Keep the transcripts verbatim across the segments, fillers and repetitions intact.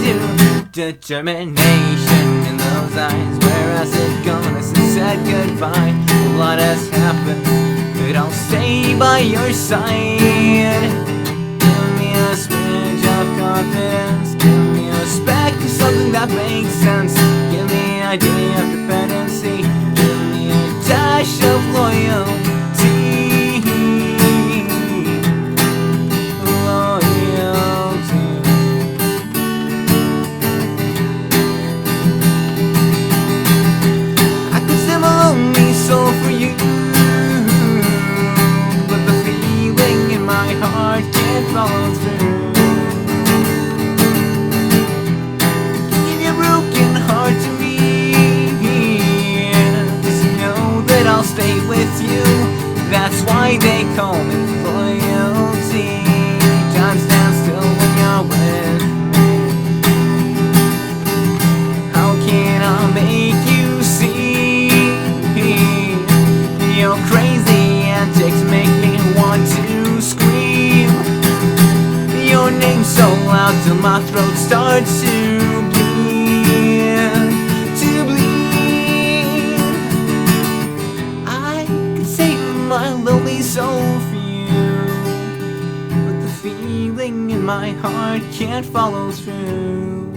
to determination in those eyes. Where has it gone? I said goodbye. A lot has happened, but I'll stay by your side. Give me a smidge of confidence, give me a speck of something that makes sense. Give me an idea of dependency, give me a dash of loyalty. Follow through. Give your broken heart to me, 'cause you know that I'll stay with you. That's why they call me loyalty. Time stands still when you're with me. How can I make you see? Your crazy antics make me want to scream your name so loud till my throat starts to bleed, to bleed. I could save my lonely soul for you, but the feeling in my heart can't follow through.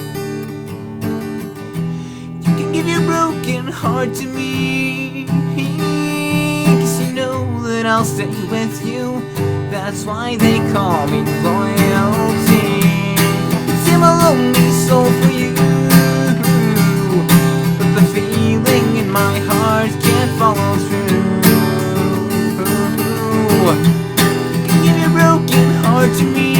You can give your broken heart to me, 'cause you know that I'll stay with you. That's why they call me loyalty. It's in my lonely soul for you, but the feeling in my heart can't follow through. You can give your broken heart to me,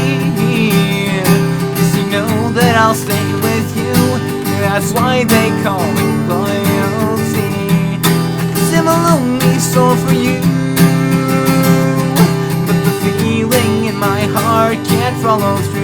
'cause you know that I'll stay with you. That's why they call me loyalty. It's in my lonely soul for you, my heart can't follow through.